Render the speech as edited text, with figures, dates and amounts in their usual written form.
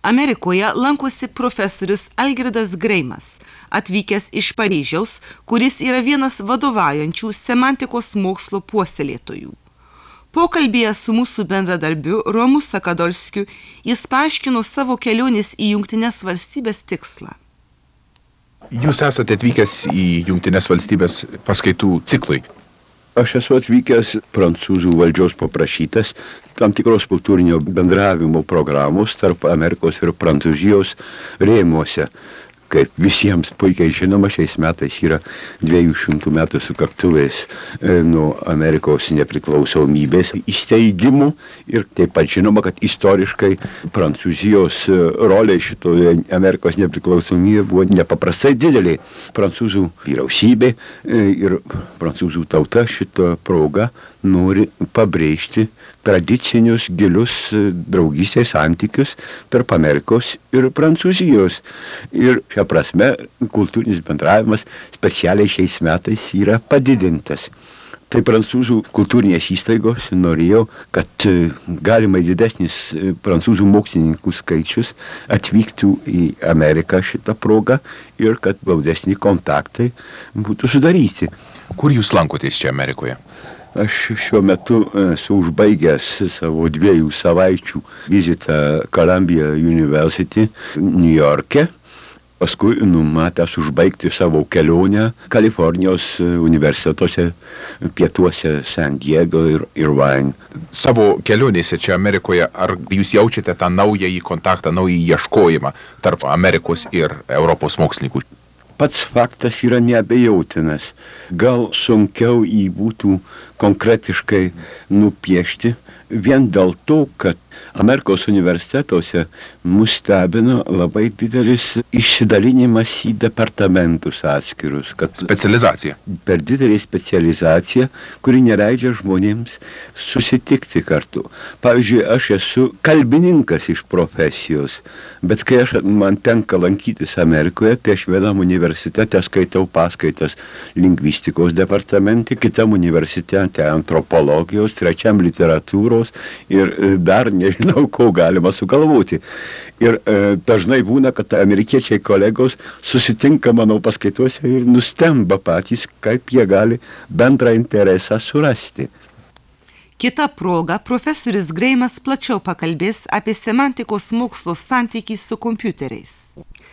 Amerikoje lankosi profesorius Algirdas Greimas, atvykęs iš Paryžiaus, kuris yra vienas vadovaujančių semantikos mokslo puoselėtojų. Pokalbėje su mūsų bendradarbiu Romu Sakadolskiu jis paaiškino savo kelionės į Jungtines valstybės tikslą. Jūs esate atvykęs į Jungtines valstybės paskaitų ciklui. Aš esu atvykęs prancūzų valdžios paprašytas tam tikros kultūrinio bendravimo programos tarp Amerikos ir Prancūzijos rėmuose. Kaip visiems puikiai žinoma, šiais metais yra 200 metų sukaktuvės nuo Amerikos nepriklausomybės įsteigimų ir taip pat žinoma, kad istoriškai Prancūzijos rolė šitoje Amerikos nepriklausomybė buvo nepaprastai didelė. Prancūzų vyriausybė ir prancūzų tauta šito proga nori pabrėžti tradicinius gilius draugystės santykius tarp Amerikos ir Prancūzijos. Ir šią prasme kultūrinis bendravimas specialiai šiais metais yra padidintas. Tai prancūzų kultūrinės įstaigos norėjo, kad galimai didesnis prancūzų mokslininkų skaičius atvyktų į Ameriką šitą progą ir kad glaudesni kontaktai būtų sudaryti. Kur jūs lankotės čia Amerikoje? Aš šiuo metu esu užbaigęs savo 2 savaičių vizitą Columbia University New York'e. Paskui numatęs užbaigti savo kelionę Kalifornijos universitetuose pietuose San Diego ir Irvine. Savo kelionėse čia Amerikoje, ar jūs jaučiate tą naująjį kontaktą, naująjį ieškojimą tarp Amerikos ir Europos mokslininkų? Pats faktas yra neabejotinas. Gal sunkiau jį būtų konkretiškai nupiešti vien dėl to, kad Amerikos universitetuose mus stebino labai didelis išsidalinimas į departamentus atskirus. Specializacija. Per didelį specializaciją, kuri neleidžia žmonėms susitikti kartu. Pavyzdžiui, aš esu kalbininkas iš profesijos, bet kai man tenka lankytis Amerikoje, tai aš vienam universitete skaitau paskaitas lingvistikos departamente, kitam universitete antropologijos, trečiam literatūros ir dar nežinau, ko galima sugalvoti. Ir dažnai būna, kad amerikiečiai kolegos susitinka mano paskaituose ir nustemba patys, kaip jie gali bendrą interesą surasti. Kita proga profesorius Greimas plačiau pakalbės apie semantikos mokslo santykį su kompiuteriais.